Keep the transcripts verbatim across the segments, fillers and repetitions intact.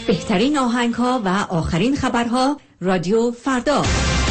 بهترین آهنگ‌ها و آخرین خبرها رادیو فردا.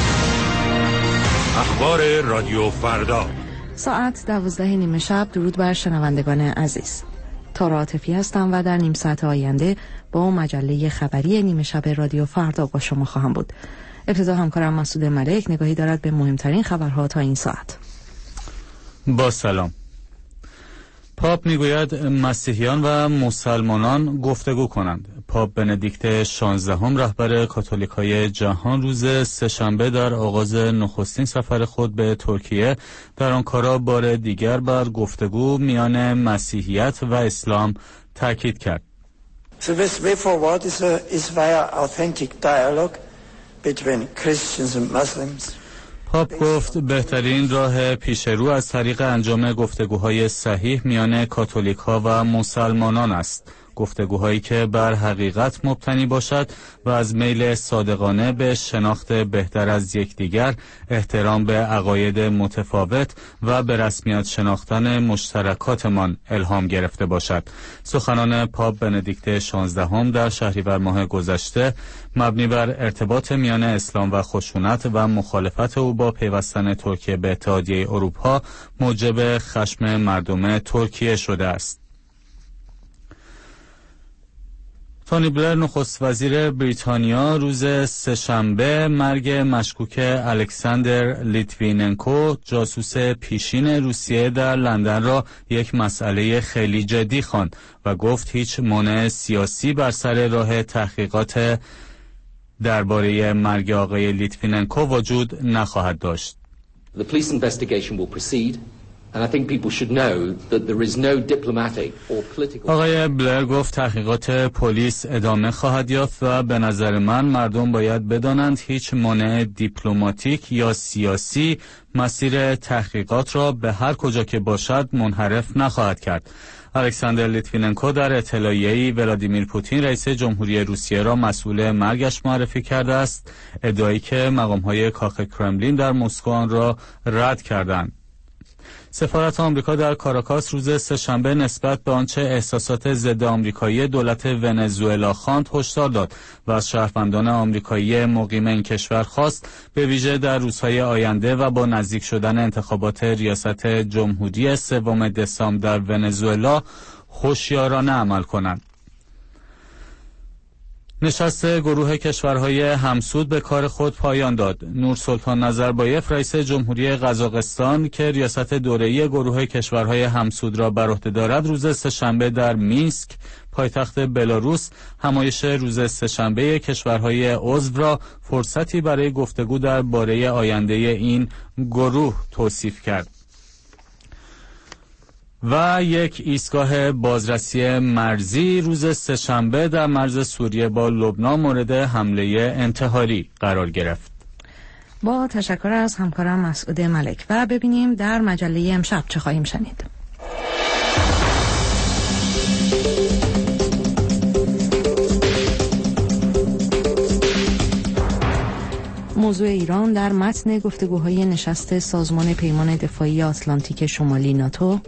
اخبار رادیو فردا ساعت دوازده نیمه شب. درود بر شنوندگان عزیز. تارا عاطفی هستم و در نیم ساعت آینده با مجله خبری نیمه شب رادیو فردا با شما خواهم بود. ابتدا همکارم مسعود ملک نگاهی دارد به مهمترین خبرها تا این ساعت. با سلام. پاپ میگوید مسیحیان و مسلمانان گفتگو کنند. پاپ بندیکت شانزدهم رهبر کاتولیکای جهان روز سه‌شنبه در آغاز نخستین سفر خود به ترکیه در آنکارا بار دیگر بر گفتگو میان مسیحیت و اسلام تاکید کرد. The best way forward is, a, is via authentic dialogue between Christians and Muslims. پاپ گفت بهترین راه پیش رو از طریق انجام گفتگوهای صحیح میان کاتولیک ها و مسلمانان است. گفتگوهایی که بر حقیقت مبتنی باشد و از میل صادقانه به شناخت بهتر از یکدیگر، احترام به عقاید متفاوت و به رسمیت شناختن مشترکاتمان الهام گرفته باشد. سخنان پاپ بندیکت شانزدهم در شهریور ماه گذشته مبنی بر ارتباط میان اسلام و خشونت و مخالفت او با پیوستن ترکیه به اتحادیه اروپا موجب خشم مردم ترکیه شده است. تونی بلر نخست وزیر بریتانیا روز سه‌شنبه مرگ مشکوک الکساندر لیتویننکو جاسوس پیشین روسیه در لندن را یک مسئله خیلی جدی خواند و گفت هیچ مانع سیاسی بر سر راه تحقیقات درباره مرگ آقای لیتویننکو وجود نخواهد داشت. The police investigation will proceed. And I think people should know that there is no diplomatic or political. آقای بلر گفت تحقیقات پلیس ادامه خواهد یافت و به نظر من مردم باید بدانند هیچ مانع دیپلماتیک یا سیاسی مسیر تحقیقات را به هر کجا که باشد منحرف نخواهد کرد. الکساندر لیتویننکو در اطلاعیه‌ای ولادیمیر پوتین رئیس جمهوری روسیه را مسئول مرگش معرفی کرده است، ادعایی که مقام‌های کاخ کرملین در مسکو آن را رد کردند. سفارت آمریکا در کاراکاس روز سه‌شنبه نسبت به آنچه احساسات ضد آمریکایی دولت ونزوئلا خواند هشدار داد و از شهروندان آمریکایی مقیم این کشور خواست به ویژه در روزهای آینده و با نزدیک شدن انتخابات ریاست جمهوری سوم دسامبر در ونزوئلا هوشیارانه عمل کنند. نشست گروه کشورهای همسود به کار خود پایان داد. نورسلطان نظربایف رئیس جمهوری قزاقستان که ریاست دوره‌ای گروه کشورهای همسود را بر عهده دارد روز سه‌شنبه در مینسک پایتخت بلاروس همایش روز سه‌شنبه کشورهای عضو را فرصتی برای گفتگو درباره آینده این گروه توصیف کرد. و یک ایستگاه بازرسی مرزی روز سه‌شنبه در مرز سوریه با لبنان مورد حمله انتحاری قرار گرفت. با تشکر از همکارم مسعود ملک. و ببینیم در مجله امشب چه خواهیم شنید. موضوع ایران در متن گفتگوهای نشست سازمان پیمان دفاعی آتلانتیک شمالی ناتو.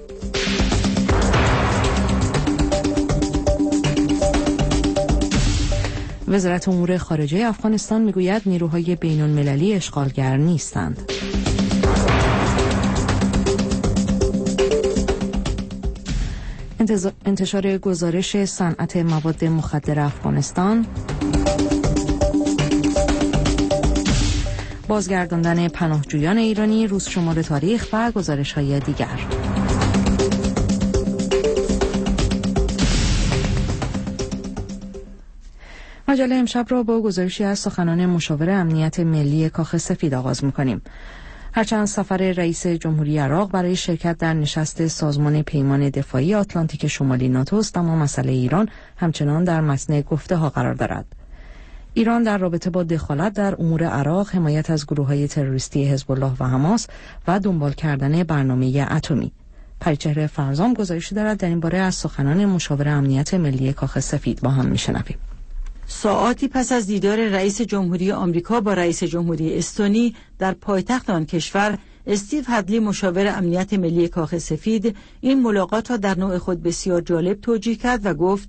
وزارت امور خارجه افغانستان میگوید نیروهای بین المللی اشغالگر نیستند. انتشار گزارش صنعت مواد مخدر افغانستان. بازگرداندن پناهجویان ایرانی، روز شمار تاریخ و گزارش‌های دیگر. مجله امشب را با گزارشی از سخنان مشاور امنیت ملی کاخ سفید آغاز می‌کنیم. هرچند سفر رئیس جمهوری عراق برای شرکت در نشست سازمان پیمان دفاعی آتلانتیک شمالی ناتو است، اما مسئله ایران همچنان در متن گفته‌ها قرار دارد. ایران در رابطه با دخالت در امور عراق، حمایت از گروه‌های تروریستی حزب الله و حماس و دنبال کردن برنامه اتمی. پریچهره فرزام گزارشی دارد در این باره از سخنان مشاور امنیت ملی کاخ سفید. با هم میشنویم. ساعاتی پس از دیدار رئیس جمهوری آمریکا با رئیس جمهوری استونی در پایتخت آن کشور، استیو هدلی مشاور امنیت ملی کاخ سفید این ملاقات را در نوع خود بسیار جالب توجیه کرد و گفت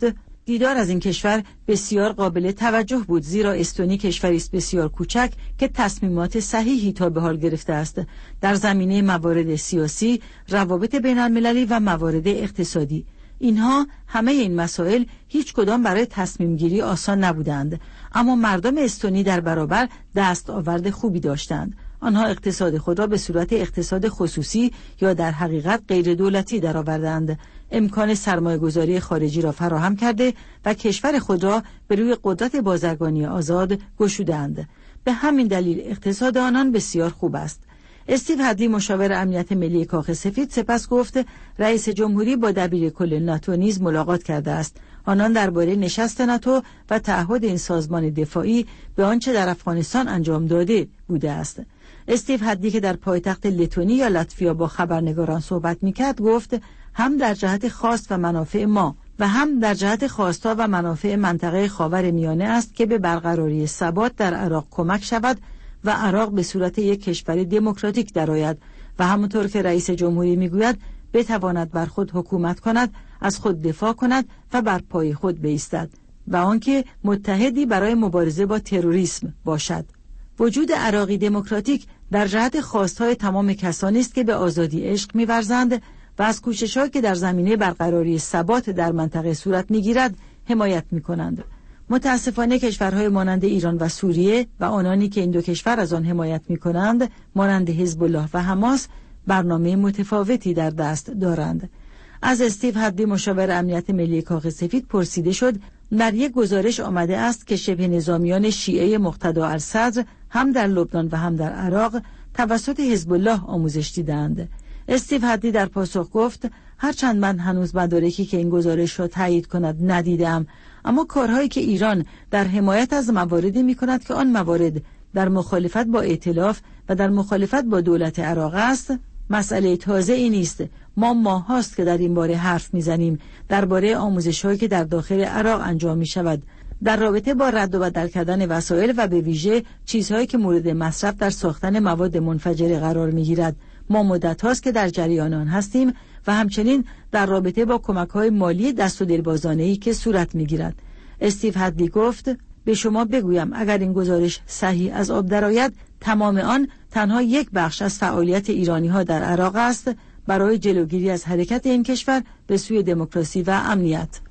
دیدار از این کشور بسیار قابل توجه بود، زیرا استونی کشوری است بسیار کوچک که تصمیمات صحیحی تا به حال گرفته است در زمینه موارد سیاسی، روابط بین المللی و موارد اقتصادی. اینها همه این مسائل هیچ کدام برای تصمیم گیری آسان نبودند، اما مردم استونی در برابر دست آورد خوبی داشتند. آنها اقتصاد خود را به صورت اقتصاد خصوصی یا در حقیقت غیر دولتی درآوردند، امکان سرمایه گذاری خارجی را فراهم کرده و کشور خود را به روی قدرت بازرگانی آزاد گشودند. به همین دلیل اقتصاد آنان بسیار خوب است. استیو هدلی مشاور امنیت ملی کاخ سفید سپس گفت رئیس جمهوری با دبیر کل ناتو نیز ملاقات کرده است. آنان درباره نشست ناتو و تعهد این سازمان دفاعی به آنچه در افغانستان انجام داده بوده است. استیو هدلی که در پایتخت لتونی یا لاتویا با خبرنگاران صحبت می‌کرد گفت هم در جهت خواست و منافع ما و هم در جهت خواستا و منافع منطقه خاورمیانه است که به برقراری ثبات در عراق کمک شود و عراق به صورت یک کشور دموکراتیک درآید و همونطور که رئیس جمهوری میگوید بتواند بر خود حکومت کند، از خود دفاع کند و بر پای خود بایستد و آنکه متحدی برای مبارزه با تروریسم باشد. وجود عراقی دموکراتیک در جهت خواستهای تمام کسانی است که به آزادی عشق می‌ورزند و از کوشش‌هایی که در زمینه برقراری ثبات در منطقه صورت می‌گیرد حمایت می‌کنند. متاسفانه کشورهای مانند ایران و سوریه و آنانی که این دو کشور از آن حمایت می‌کنند مانند حزب الله و حماس برنامه متفاوتی در دست دارند. از استیو هدلی مشاور امنیت ملی کاخ سفید پرسیده شد در یک گزارش آمده است که شبه نظامیان شیعه مقتدا الصدر هم در لبنان و هم در عراق توسط حزب الله آموزش دیدند. استیو هدلی در پاسخ گفت هرچند من هنوز مدارکی که این گزارش را تایید کند ندیدم، اما کارهایی که ایران در حمایت از مواردی می‌کند که آن موارد در مخالفت با ائتلاف و در مخالفت با دولت عراق است، مسئله تازه ای نیست. ما ماه هاست که در این باره حرف میزنیم، درباره آموزش‌هایی که در داخل عراق انجام می شود در رابطه با رد و بدل کردن وسایل و به ویژه چیزهایی که مورد مصرف در ساختن مواد منفجره قرار می گیرد. ما مدت هاست که در جریان آن هستیم و همچنین در رابطه با کمک‌های مالی دست و دلبازانه‌ای که صورت می گیرد. استیو هدلی گفت به شما بگویم اگر این گزارش صحیح از آب درآید، تمام آن تنها یک بخش از فعالیت ایرانی‌ها در عراق است برای جلوگیری از حرکت این کشور به سوی دموکراسی و امنیت.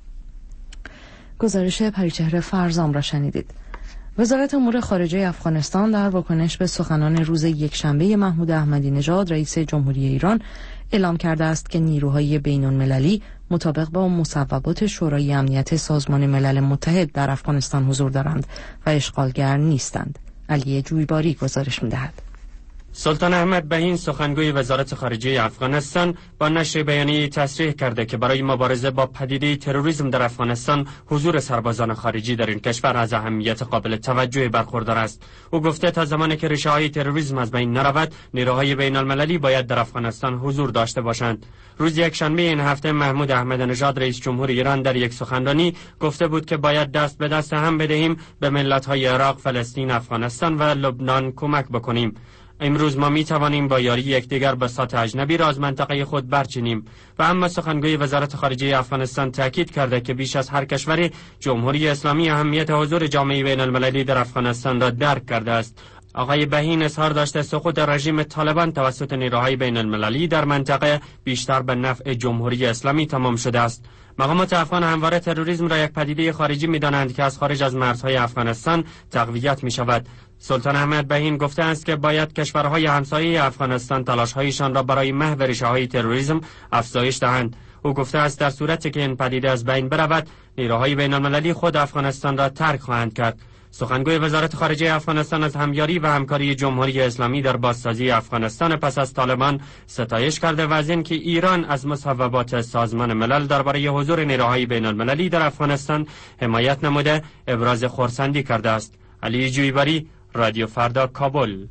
گزارش پریچهره فرزام را شنیدید. وزارت امور خارجه افغانستان در واکنش به سخنان روز یکشنبه محمود احمدی نژاد رئیس جمهوری ایران اعلام کرده است که نیروهای بین‌المللی مطابق با مصوبات شورای امنیت سازمان ملل متحد در افغانستان حضور دارند و اشغالگر نیستند. علی جویباری گزارش می‌دهد. سلطان احمد بهین سخنگوی وزارت خارجه افغانستان با نشر بیانیه تصریح کرده که برای مبارزه با پدیده تروریسم در افغانستان حضور سربازان خارجی در این کشور از اهمیت قابل توجهی برخوردار است. او گفته تا زمانی که ریشه‌های تروریسم از بین نرود، نیروهای بین‌المللی باید در افغانستان حضور داشته باشند. روز یکشنبه این هفته محمود احمدی نژاد رئیس جمهور ایران در یک سخنرانی گفته بود که باید دست به دست هم بدهیم به ملت‌های عراق، فلسطین، افغانستان و لبنان کمک بکنیم. امروز ما می توانیم با یاری یکدیگر بساط اجنبی را از منطقه خود برچینیم. و اما سخنگوی وزارت خارجه افغانستان تاکید کرده که بیش از هر کشوری جمهوری اسلامی اهمیت حضور جامعه بین المللی در افغانستان را درک کرده است. آقای بهین اظهار داشته سقوط رژیم طالبان توسط نیروهای بین المللی در منطقه بیشتر به نفع جمهوری اسلامی تمام شده است. مقامات افغان همواره تروریسم را یک پدیده خارجی می‌دانند که از خارج از مرزهای افغانستان تقویت می‌شود. سلطان احمد بهین گفته است که باید کشورهای همسایه افغانستان تلاش‌هایشان را برای محو ریشه‌های تروریسم افزایش دهند. او گفته است در صورتی که این پدیده از بین برود، نیروهای بین‌المللی خود افغانستان را ترک خواهند کرد. سخنگوی وزارت خارجه افغانستان از همیاری و همکاری جمهوری اسلامی در بازسازی افغانستان پس از طالبان ستایش کرده و از اینکه ایران از مصوبات سازمان ملل درباره حضور نیروهای بین‌المللی در افغانستان حمایت نموده ابراز خرسندی کرده است. علی جویباری، رادیو فردا، کابل.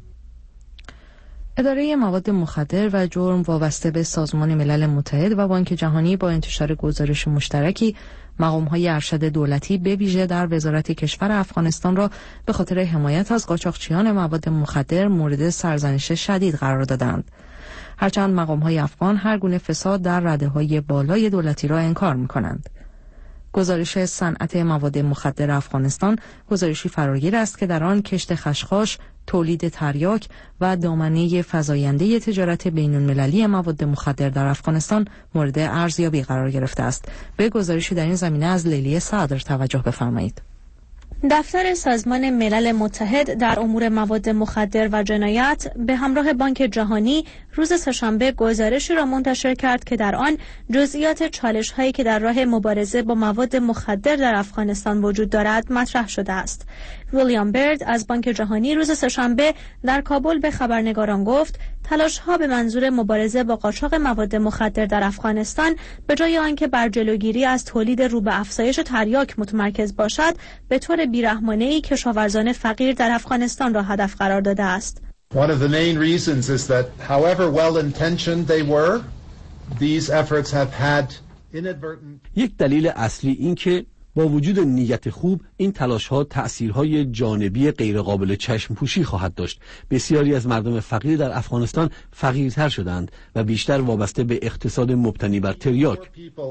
اداره مواد مخدر و جرم وابسته به سازمان ملل متحد و بانک جهانی با انتشار گزارش مشترکی مقام‌های ارشد دولتی به ویژه در وزارت کشور افغانستان را به خاطر حمایت از قاچاقچیان مواد مخدر مورد سرزنش شدید قرار دادند. هرچند مقام‌های افغان هر گونه فساد در رده‌های بالای دولتی را انکار می‌کنند. گزارش صنعت مواد مخدر افغانستان گزارشی فراگیر است که در آن کشت خشخاش، تولید تریاک و دامنه فزاینده تجارت بین‌المللی مواد مخدر در افغانستان مورد ارزیابی قرار گرفته است. به گزارشی در این زمینه از لیلی صدر توجه بفرمایید. دفتر سازمان ملل متحد در امور مواد مخدر و جنایت به همراه بانک جهانی روز سه‌شنبه گزارشی را منتشر کرد که در آن جزئیات چالش‌هایی که در راه مبارزه با مواد مخدر در افغانستان وجود دارد مطرح شده است. ویلیام برد از بانک جهانی روز سه‌شنبه در کابل به خبرنگاران گفت تلاش‌ها به منظور مبارزه با قاچاق مواد مخدر در افغانستان به جای آنکه بر جلوگیری از تولید رو به افزایش تریاک متمرکز باشد، به طور بیرحمانه‌ای کشاورزان فقیر در افغانستان را هدف قرار داده است. One of the main reasons is that however well-intentioned they were, these efforts have had inadvertent. یک دلیل اصلی این که با وجود نیت خوب این تلاش‌ها تأثیرهای جانبی غیرقابل چشم‌پوشی خواهد داشت. بسیاری از مردم فقیر در افغانستان فقیرتر شدند و بیشتر وابسته به اقتصاد مبتنی بر تریاک.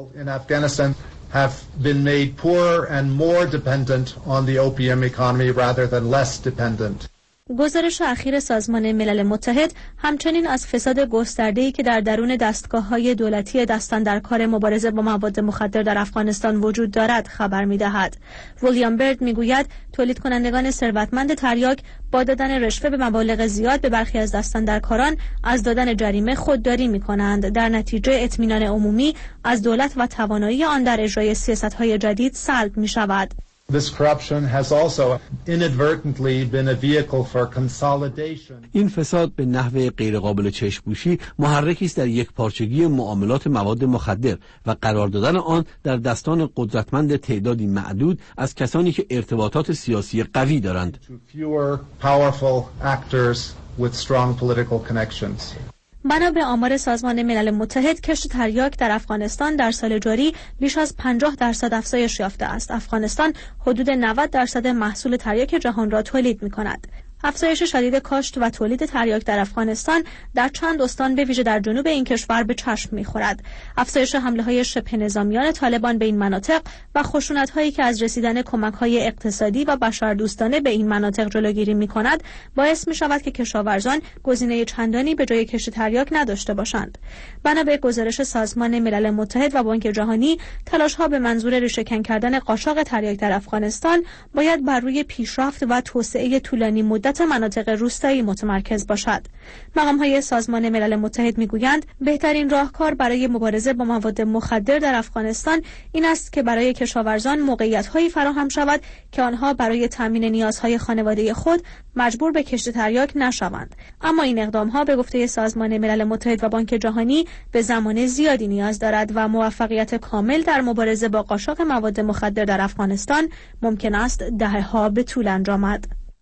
have been made poorer and more dependent on the opium economy rather than less dependent. گزارش اخیر سازمان ملل متحد همچنین از فساد گسترده‌ای که در درون دستگاه‌های دولتی دستان در کار مبارزه با مواد مخدر در افغانستان وجود دارد خبر می‌دهد. ویلیام برد می‌گوید تولید کنندگان ثروتمند تریاک با دادن رشوه به مبالغ زیاد به برخی از دستاندرکاران از دادن جریمه خودداری می‌کنند. در نتیجه اطمینان عمومی از دولت و توانایی آن در اجرای سیاست‌های جدید سلب می‌شود. This corruption has also inadvertently been a vehicle for consolidation. این فساد به نحو غیرقابل چشم‌پوشی محرکی است در یک پارچگی معاملات مواد مخدر و قرار دادن آن در دستان قدرتمند تعدادی معدود از کسانی که ارتباطات سیاسی قوی دارند. Fewer powerful actors with strong political connections. بنا به آمار سازمان ملل متحد کشت تریاک در افغانستان در سال جاری بیش از پنجاه درصد افزایش یافته است. افغانستان حدود نود درصد محصول تریاک جهان را تولید می‌کند. افزایش شدید کاشت و تولید تریاک در افغانستان در چند استان به ویژه در جنوب این کشور به چشم می‌خورد. افزایش حمله‌های شبه نظامیان طالبان به این مناطق و خشونت‌هایی که از رسیدن کمک‌های اقتصادی و بشردوستانه به این مناطق جلوگیری می‌کند باعث می‌شود که کشاورزان گزینه چندانی به جای کشت تریاک نداشته باشند. بنا به گزارش سازمان ملل متحد و بانک جهانی، تلاش‌ها به منظور ریشه‌کن کردن قاچاق تریاک در افغانستان باید بر روی پیشرفت و توسعه طولانی مدت مناطق روستایی متمرکز باشد. مقام‌های سازمان ملل متحد می‌گویند بهترین راهکار برای مبارزه با مواد مخدر در افغانستان این است که برای کشاورزان موقعیت‌هایی فراهم شود که آنها برای تامین نیازهای خانواده خود مجبور به کشت تریاک نشوند. اما این اقدام‌ها به گفته سازمان ملل متحد و بانک جهانی به زمان زیادی نیاز دارد و موفقیت کامل در مبارزه با قاچاق مواد مخدر در افغانستان ممکن است دهه‌ها به طول انجامد.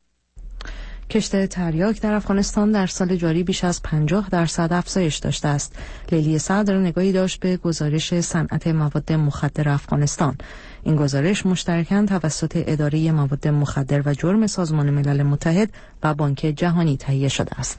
کشت تریاک در افغانستان در سال جاری بیش از پنجاه درصد افزایش داشته است. لیلی صدر نگاهی داشت به گزارش صنعت مواد مخدر افغانستان. این گزارش مشترکاً توسط اداره مواد مخدر و جرم سازمان ملل متحد و بانک جهانی تهیه شده است.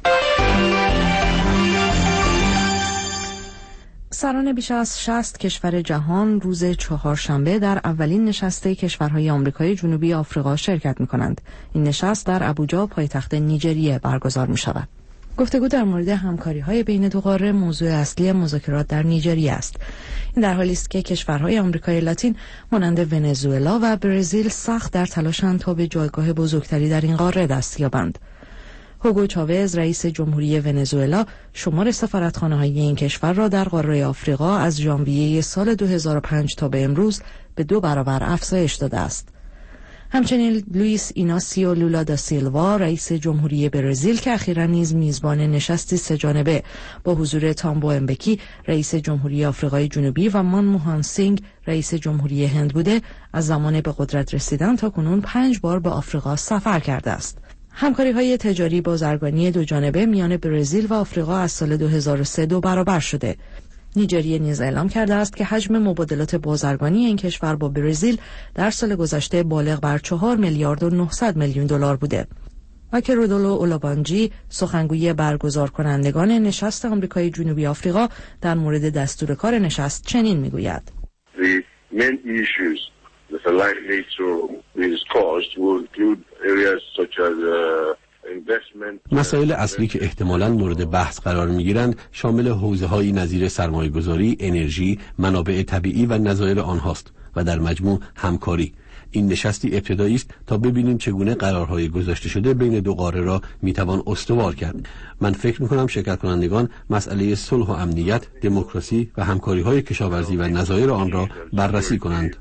سران بیش از شصت کشور جهان روز چهارشنبه در اولین نشست کشورهای آمریکای جنوبی آفریقا شرکت می‌کنند. این نشست در آبوجا پایتخت نیجریه برگزار می‌شود. گفتگو در مورد همکاری‌های بین دو قاره موضوع اصلی مذاکرات در نیجریه است. این در حالی است که کشورهای آمریکای لاتین مانند ونزوئلا و برزیل سخت در تلاشند تا به جایگاه بزرگتری در این قاره دست یابند. هوگو چاوز رئیس جمهوری ونزوئلا شمار سفارتخانه‌های این کشور را در قاره آفریقا از ژانویه سال دو هزار و پنج تا به امروز به دو برابر افزایش داده است. همچنین لوئیس ایناسیو لولا دا سیلوا رئیس جمهوری برزیل که اخیراً نیز میزبان نشستی سه‌جانبه با حضور تامبو امبکی رئیس جمهوری آفریقای جنوبی و منموهان سینگ رئیس جمهوری هند بوده، از زمان به قدرت رسیدن تا کنون پنج بار به آفریقا سفر کرده است. همکاری‌های تجاری بازرگانی دو جانبه میان برزیل و آفریقا از سال دو هزار و سه دو برابر شده. نیجریه نیز اعلام کرده است که حجم مبادلات بازرگانی این کشور با برزیل در سال گذشته بالغ بر چهار میلیارد و نهصد میلیون دلار بوده. و رودولو اولابانجی سخنگوی برگزار کنندگان نشست آمریکای جنوبی آفریقا در مورد دستور کار نشست چنین میگوید: main issues that are likely to be discussed will include areas such as uh, مسائل اصلی که احتمالاً مورد بحث قرار می‌گیرند شامل حوزه‌هایی نظیر سرمایه‌گذاری، انرژی، منابع طبیعی و نظایر آنهاست و در مجموع همکاری. این نشستی ابتدایی است تا ببینیم چگونه قرارهای گذاشته شده بین دو قاره را میتوان استوار کرد. من فکر می‌کنم شرکت کنندگان مسئله صلح و امنیت، دموکراسی و همکاری‌های کشاورزی و نظایر آن را بررسی کنند.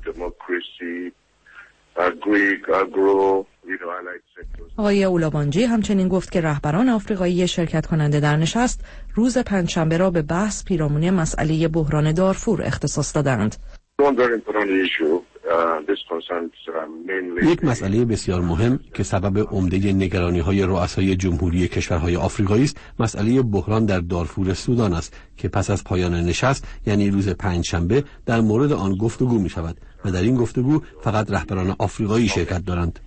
آقای اولابانجی همچنین گفت که رهبران آفریقایی شرکت کننده در نشست روز پنجشنبه را به بحث پیرامون مسئله بحران دارفور اختصاص دادند. یک مسئله بسیار مهم که سبب عمده نگرانی‌های رؤسای جمهوری کشورهای آفریقایی است، مسئله بحران در دارفور سودان است که پس از پایان نشست یعنی روز پنجشنبه در مورد آن گفتگو می‌شود و در این گفتگو فقط رهبران آفریقایی شرکت دارند.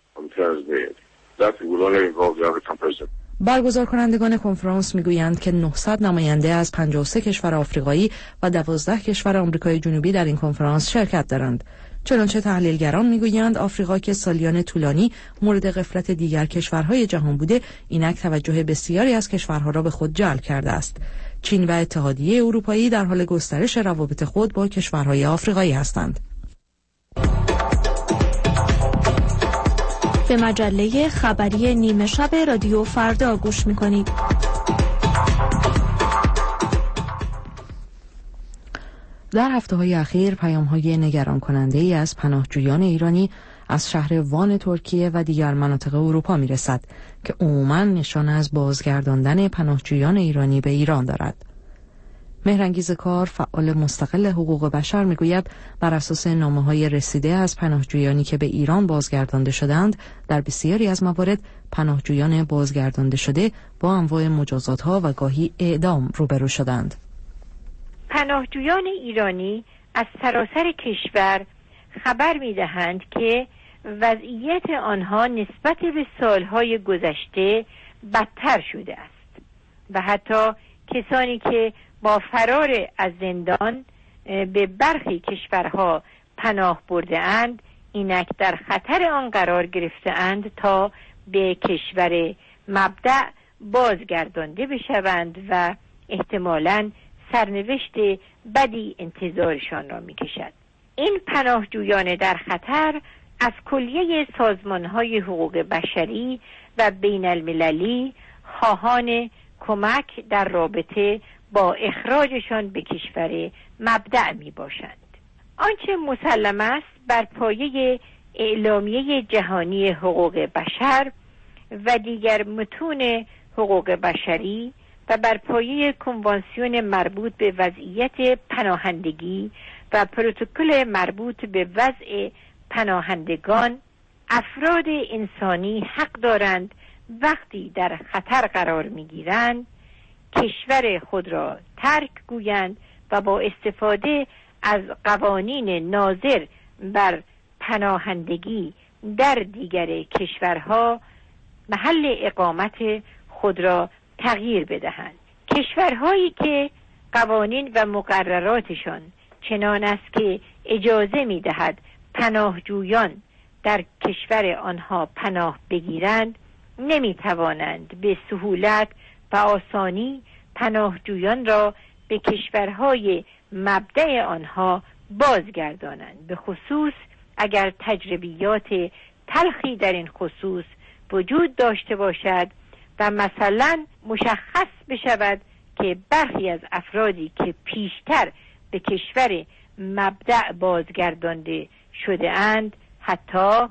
برگزار کنندگان کنفرانس میگویند که نهصد نماینده از پنجاه و سه کشور آفریقایی و دوازده کشور آمریکای جنوبی در این کنفرانس شرکت دارند. چنانچه تحلیلگران میگویند آفریقا که سالیان طولانی مورد غفلت دیگر کشورهای جهان بوده، اینک توجه بسیاری از کشورها را به خود جلب کرده است. چین و اتحادیه اروپایی در حال گسترش روابط خود با کشورهای آفریقایی هستند. به مجله خبری نیمه شب رادیو فردا گوش می‌کنید. در هفته‌های اخیر پیام‌های نگران کننده‌ای از پناهجویان ایرانی از شهر وان ترکیه و دیگر مناطق اروپا می‌رسد که عموماً نشان از بازگرداندن پناهجویان ایرانی به ایران دارد. مهرانگیز کار، فعال مستقل حقوق بشر، میگوید بر اساس نامه‌های رسیده از پناهجویانی که به ایران بازگردانده شدند، در بسیاری از موارد پناهجویان بازگردانده شده با انواع مجازات‌ها و گاهی اعدام روبرو شدند. پناهجویان ایرانی از سراسر کشور خبر می‌دهند که وضعیت آنها نسبت به سالهای گذشته بدتر شده است و حتی کسانی که با فرار از زندان به برخی کشورها پناه برده اند، اینک در خطر آن قرار گرفته اند تا به کشور مبدأ بازگردانده بشوند و احتمالاً سرنوشت بدی انتظارشان را می‌کشد. این پناهجویان در خطر از کلیه سازمان‌های حقوق بشری و بین المللی خواهان کمک در رابطه با اخراجشان به کشور مبدأ می باشند. آنچه مسلم است بر پایه اعلامیه جهانی حقوق بشر و دیگر متون حقوق بشری و بر پایه کنوانسیون مربوط به وضعیت پناهندگی و پروتکل مربوط به وضع پناهندگان، افراد انسانی حق دارند وقتی در خطر قرار می گیرند کشور خود را ترک گویند و با استفاده از قوانین ناظر بر پناهندگی در دیگر کشورها محل اقامت خود را تغییر بدهند. کشورهایی که قوانین و مقرراتشان چنان است که اجازه می‌دهد پناهجویان در کشور آنها پناه بگیرند، نمی‌توانند به سهولت و آسانی پناهجویان را به کشورهای مبدأ آنها بازگردانند، به خصوص اگر تجربیات تلخی در این خصوص وجود داشته باشد و مثلا مشخص بشود که برخی از افرادی که پیشتر به کشور مبدأ بازگردانده شده اند حتی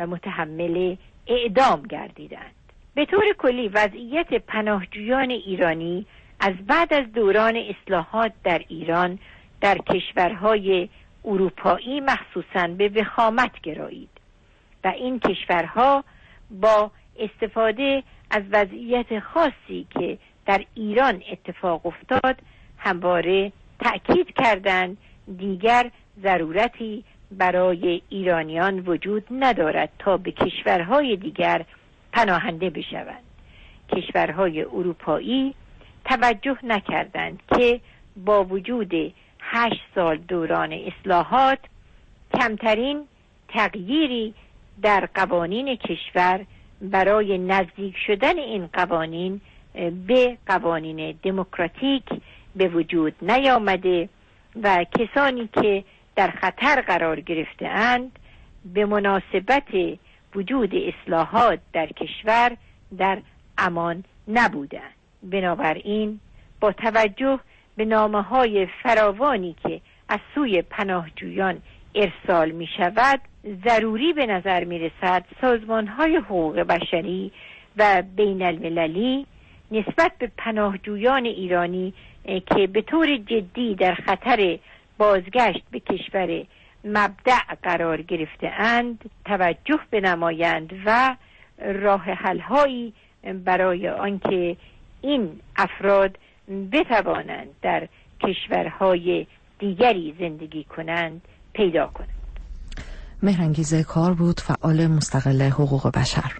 متحمل اعدام گردیدند. به طور کلی وضعیت پناهجویان ایرانی از بعد از دوران اصلاحات در ایران در کشورهای اروپایی مخصوصاً به وخامت گرایید و این کشورها با استفاده از وضعیت خاصی که در ایران اتفاق افتاد همواره تأکید کردند دیگر ضرورتی برای ایرانیان وجود ندارد تا به کشورهای دیگر پناهنده بشوند. کشورهای اروپایی توجه نکردند که با وجود هشت سال دوران اصلاحات کمترین تغییری در قوانین کشور برای نزدیک شدن این قوانین به قوانین دموکراتیک به وجود نیامده و کسانی که در خطر قرار گرفته اند به مناسبت وجود اصلاحات در کشور در امان نبودند. بنابراین با توجه به نامه‌های فراوانی که از سوی پناهجویان ارسال می شود، ضروری به نظر می رسد سازمان‌های حقوق بشری و بین المللی نسبت به پناهجویان ایرانی که به طور جدی در خطر بازگشت به کشور مبدأ قرار گرفته اند توجه بنمایند و راه حل‌هایی برای آنکه این افراد بتوانند در کشورهای دیگری زندگی کنند پیدا کنند. مهرانگیز کار بود، فعال مستقل حقوق بشر.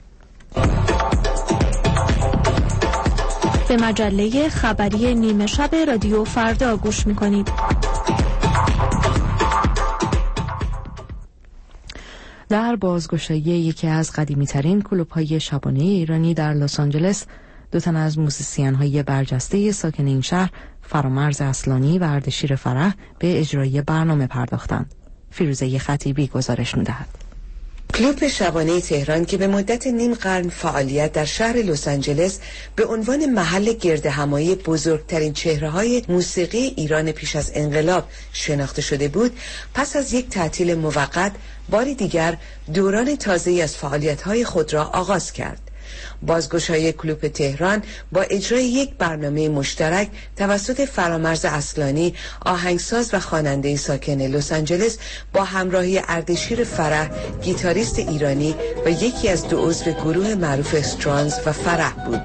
به مجله خبری نیمه شب رادیو فردا گوش می‌کنید. در بازگشایی یکی از قدیمی‌ترین کلوب‌های شبانه ایرانی در لس آنجلس، دو تن از موزیسین‌های برجسته ساکن این شهر، فرامرز اصلانی و اردشیر فرح، به اجرای برنامه پرداختند. فیروزه خطیبی گزارش می‌دهد. کلوب شبانه تهران که به مدت نیم قرن فعالیت در شهر لس آنجلس به عنوان محل گردهمایی بزرگترین چهره‌های موسیقی ایران پیش از انقلاب شناخته شده بود، پس از یک تعطیل موقت باری دیگر دوران تازه‌ای از فعالیت‌های خود را آغاز کرد. بازگشایی کلوب تهران با اجرای یک برنامه مشترک توسط فرامرز اصلانی، آهنگساز و خواننده ساکن لس آنجلس، با همراهی اردشیر فرح، گیتاریست ایرانی و یکی از دو عضو گروه معروف استرانز و فرح بود.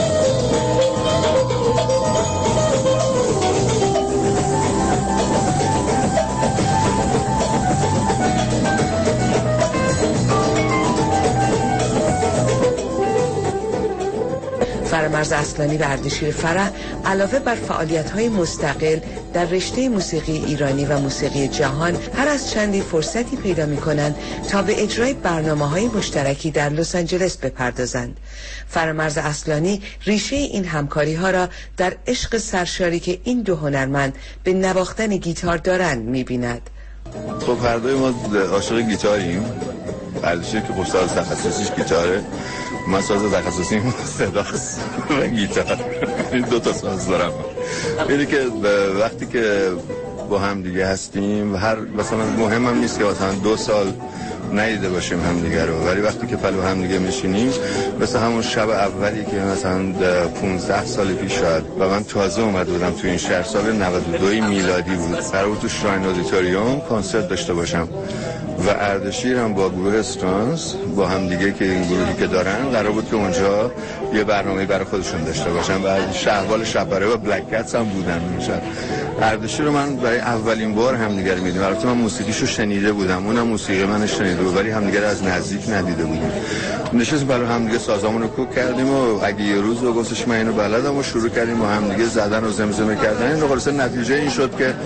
فرامرز اصلانی و اردشیر فرح علاوه بر فعالیت‌های مستقل در رشته موسیقی ایرانی و موسیقی جهان، هر از چندی فرصتی پیدا می‌کنند تا به اجرای برنامه‌های مشترکی در لس آنجلس بپردازند. فرامرز اصلانی ریشه این همکاری‌ها را در عشق سرشاری که این دو هنرمند به نواختن گیتار دارند می‌بیند. خب هر دوی ما عاشق گیتاریم. اردشیر که خب ساز تخصصیش گیتاره، من ساز تخصصیم صداست و گیتار. این دو تا ساز دارم. یعنی که وقتی که با هم دیگه هستیم و هر مثلا مهم هم نیست که مثلا دو سال ندیده باشیم هم دیگه رو، ولی وقتی که پلو هم دیگه میشینیم مثل همون شب اولی که مثلا پانزده سال پیش شد و من تازه اومده بودم تو این شهر، سال نود و دو میلادی بود، قرار بود تو شراین آدیتوریوم کنسرت داشته باشم و اردشیر هم با گروه استرانز با هم دیگه که این گروهی که دارن قرار بود که اونجا یه برنامه برای خودشون داشته باشن و شهوال شباره و بلک کتس هم بودن اونجا. اردشیر رو من برای اولین بار هم دیگه می‌دیدم. البته من موسیقیشو شنیده بودم، اونم موسیقی من شنیده بود، ولی هم دیگه از نزدیک ندیده بودیم. نشستیم برای هم دیگه سازامون رو کوک کردیم و اگه یه روز رو گفتش من اینو بلدم و شروع کردیم با هم دیگه زدن و زمزمه کردن. این خلاص نتیجه این شد که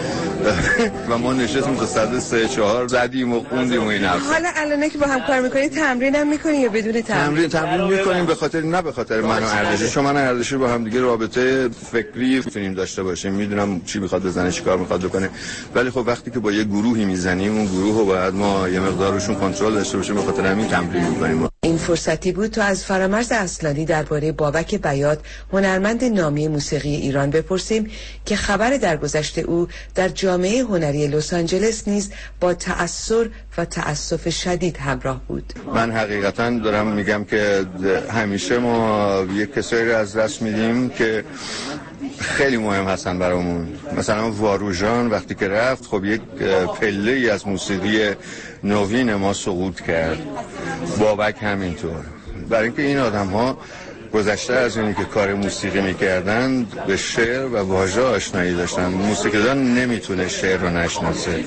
و ما نشستیم تا ساعت سه چهار زدیم و خوندیم و این حرف. حالا الان که با هم کار می‌کنید تمرین هم می‌کنید یا بدون تمرین؟ تمرین تمرین می‌کنیم به خاطر نه به خاطر من و اردشیر، چون من و اردشیر با هم دیگه رابطه فکری فیلم داشته باشیم، میدونم چی می‌خواد بزنه چی کار می‌خواد بکنه، ولی خب وقتی که با یه گروهی میزنیم اون گروه رو باید ما یه مقدارشون کنترل داشته باشیم، به خاطر همین تمرین می‌کنیم. این فرصتی بود تا از فرامرز اصلانی درباره بابک بیات، هنرمند نامی موسیقی ایران، بپرسیم که خبر درگذشت او در جامعه هنری لس آنجلس نیز با تأثر و تأسف شدید همراه بود. من حقیقتا دارم میگم که همیشه ما یک کسایی رو از دست میدیم که خیلی مهم هستن برامون. مثلا واروژان وقتی که رفت خب یک پله ای از موسیقی نوین ما سقوط کرد، بابک همینطور. برای اینکه این آدم ها گذشته از اینی که کار موسیقی میکردن به شعر و واژه آشنایی داشتن. موسیقیدان نمیتونه شعر رو نشناسه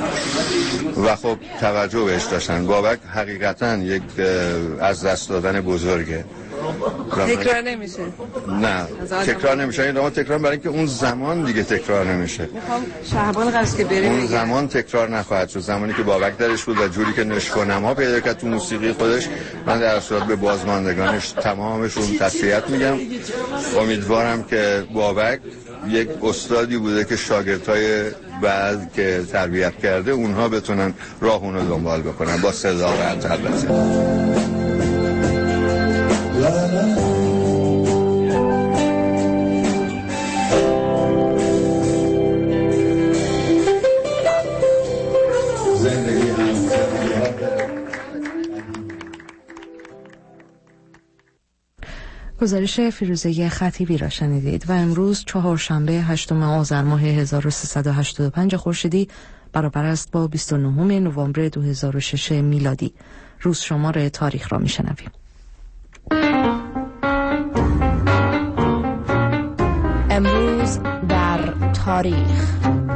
و خب توجه بهش داشتن. بابک حقیقتا یک از دست دادن بزرگه تکرار نمیشه. نه تکرار نمیشه. این تکرار برای اینکه اون زمان دیگه تکرار نمیشه. میخوام شهبان قرض که بریم اون زمان تکرار نخواهد شد. زمانی که بابک درش بود و جوری که نشو و نما پیدا کرد تو موسیقی خودش، من در صورت به بازماندگانش تمامشون تسلیت میگم. امیدوارم که بابک یک استادی بوده که شاگردای بعد که تربیت کرده اونها بتونن راه اونو دنبال بکنن با صداقت. البته گزارش فیروزه خطیبی را شنیدید و امروز چهارشنبه هشتم آذر ماه هزار و سیصد و هشتاد و پنج خورشیدی برابر است با بیست و نهم نوامبر دو هزار و شش میلادی. روز شمار تاریخ را میشنویم. امروز در تاریخ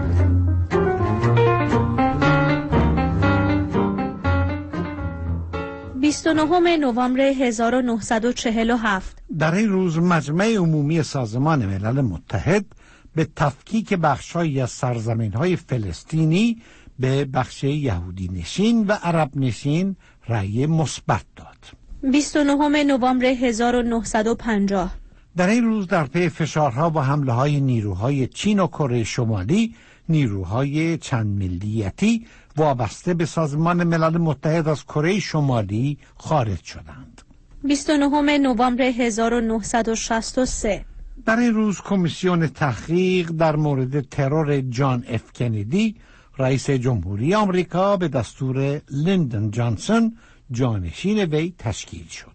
بیست و نهم نوامبر هزار و نهصد و چهل و هفت. در این روز مجمع عمومی سازمان ملل متحد به تفکیک بخش‌هایی از سرزمین‌های فلسطینی به بخش یهودی نشین و عرب نشین رأی مثبت داد. بیست و نهم نوامبر هزار و نهصد و پنجاه. در این روز در پی فشارها و حمله‌های نیروهای چین و کره شمالی، نیروهای چند ملیتی وابسته به سازمان ملل متحد از کره شمالی خارج شدند. بیست و نهم نوامبر هزار و نهصد و شصت و سه. در این روز کمیسیون تحقیق در مورد ترور جان اف کندی، رئیس جمهوری آمریکا، به دستور لیندون جانسون جانشین وی تشکیل شد.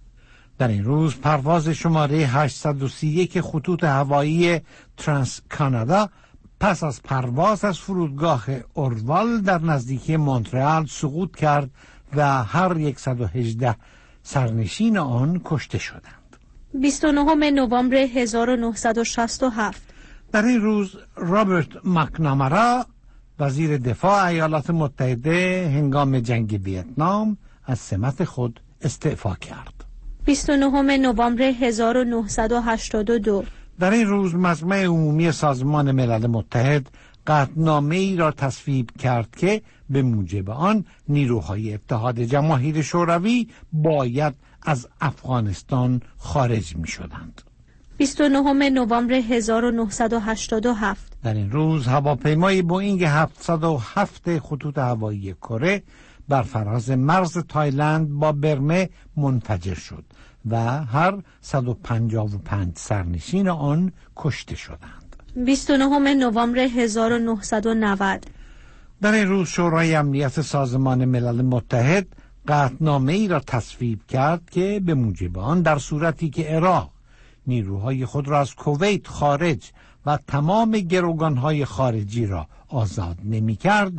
در این روز پرواز شماره هشتصد و سی و یک خطوط هوایی ترانس کانادا پس از پرواز از فرودگاه اوروال در نزدیکی مونترال سقوط کرد و هر صد و هجده سرنشین آن کشته شدند. بیست و نهم نوامبر هزار و نهصد و شصت و هفت. در این روز رابرت مکنامرا، وزیر دفاع ایالات متحده هنگام جنگ ویتنام، از سمت خود استعفا کرد. بیست و نهم نوامبر هزار و نهصد و هشتاد و دو. در این روز مجمع عمومی سازمان ملل متحد قطعنامه‌ای را تصویب کرد که به موجب آن نیروهای اتحاد جماهیر شوروی باید از افغانستان خارج می شدند. بیست و نهم نوامبر هزار و نهصد و هشتاد و هفت. در این روز هواپیمای بوئینگ هفتصد و هفت خطوط هوایی کره بر فراز مرز تایلند با برمه منفجر شد و هر صد و پنجاه و پنج سرنشین آن کشته شدند. بیست و نهم نوامبر هزار و نهصد و نود. در این روز شورای امنیت سازمان ملل متحد قطعنامه‌ای را تصویب کرد که به موجب آن در صورتی که عراق نیروهای خود را از کویت خارج و تمام گروگانهای خارجی را آزاد نمی کرد،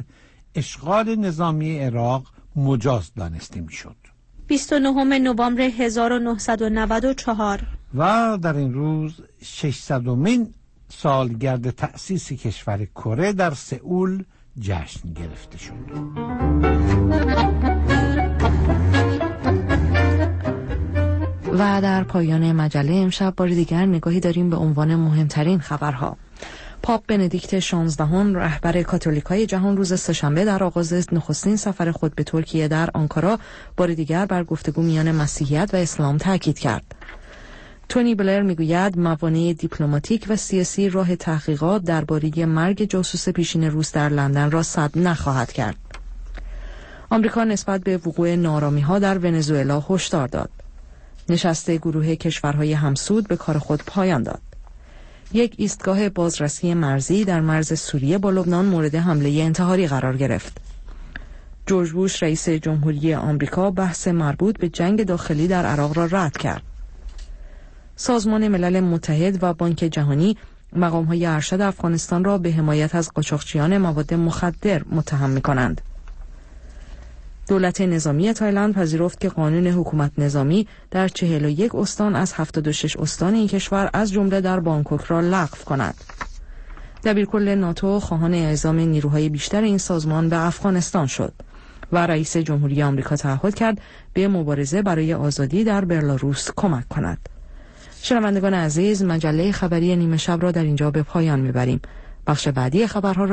اشغال نظامی عراق مجاز دانسته می شد. بیست و نهم نوامبر هزار و نهصد و نود و چهار. و در این روز ششصدمین سالگرد تأسیس کشور کره در سئول جشن گرفته شد. و در پایان مجله امشب بار دیگر نگاهی داریم به عنوان مهمترین خبرها. پاپ بندیکت شانزدهم، رهبر کاتولیکای جهان، روز سه‌شنبه در آغاز نخستین سفر خود به ترکیه در آنکارا بار دیگر بر گفتگو میان مسیحیت و اسلام تاکید کرد. تونی بلر میگوید موانع دیپلماتیک و سیاسی راه تحقیقات درباره مرگ جاسوس پیشین روس در لندن را سد نخواهد کرد. آمریکا نسبت به وقوع نارامی‌ها در ونزوئلا هشدار داد. نشست گروه کشورهای همسود به کار خود پایان داد. یک ایستگاه بازرسی مرزی در مرز سوریه با لبنان مورد حمله انتحاری قرار گرفت. جورج بوش رئیس جمهوری آمریکا بحث مربوط به جنگ داخلی در عراق را رد کرد. سازمان ملل متحد و بانک جهانی مقام‌های ارشد افغانستان را به حمایت از قاچاقچیان مواد مخدر متهم می‌کنند. دولت نظامی تایلند پذیرفت که قانون حکومت نظامی در چهل و یک استان از هفتاد و شش استان این کشور از جمله در بانکوک را لغو کند. دبیرکل ناتو خواهان اعزام نیروهای بیشتر این سازمان به افغانستان شد. و رئیس جمهوری آمریکا تعهد کرد به مبارزه برای آزادی در بلاروس کمک کند. شنوندگان عزیز، مجله خبری نیمه شب را در اینجا به پایان میبریم. بخش بعدی خبرها را